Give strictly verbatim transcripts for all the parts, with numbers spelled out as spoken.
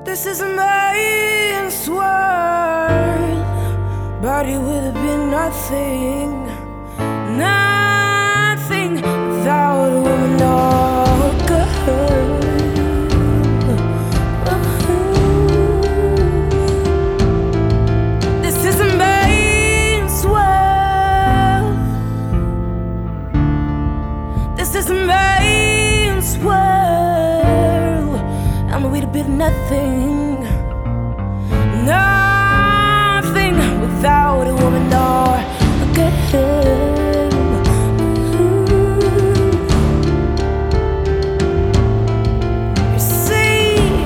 This is a man's world, but it would have been nothing, nothing without a woman or a girl. This is a man's world. This is a man's world, and we'd have been nothing, nothing without a woman or a girl. You see,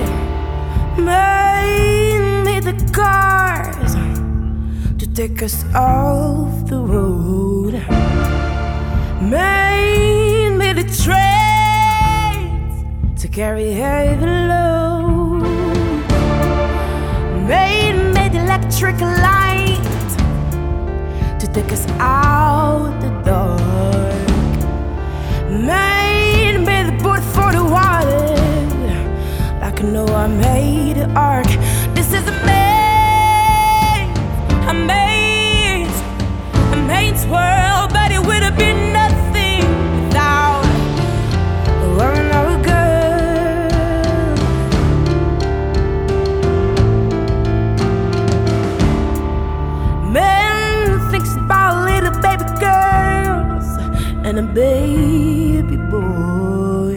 man made the cars to take us off the road. Man made the trains to carry heavy load. Man made the electric light to take us out the dark. Man made the boat for the water, like Noah made the ark. This is a man, a man's, a man's world, but it would have been nothing without a woman or a girl. Man thinks about little baby girls and a baby boy.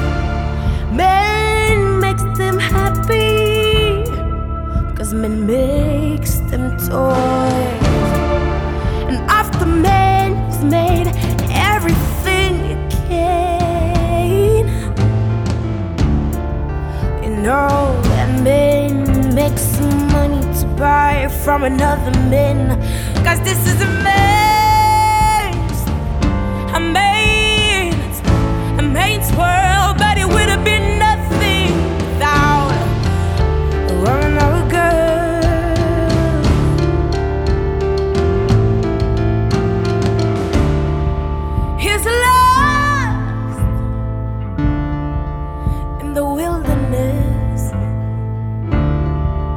Man makes them happy, cause man makes them toys. And after man has made everything he can, you know that man makes some money to buy from another man. Cause this is a man's, a man's, a man's world, but it would have been nothing without a woman or a girl. He's lost in the wilderness.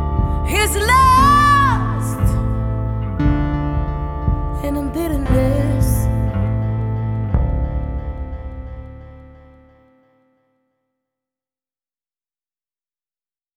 He's lost in a bitterness.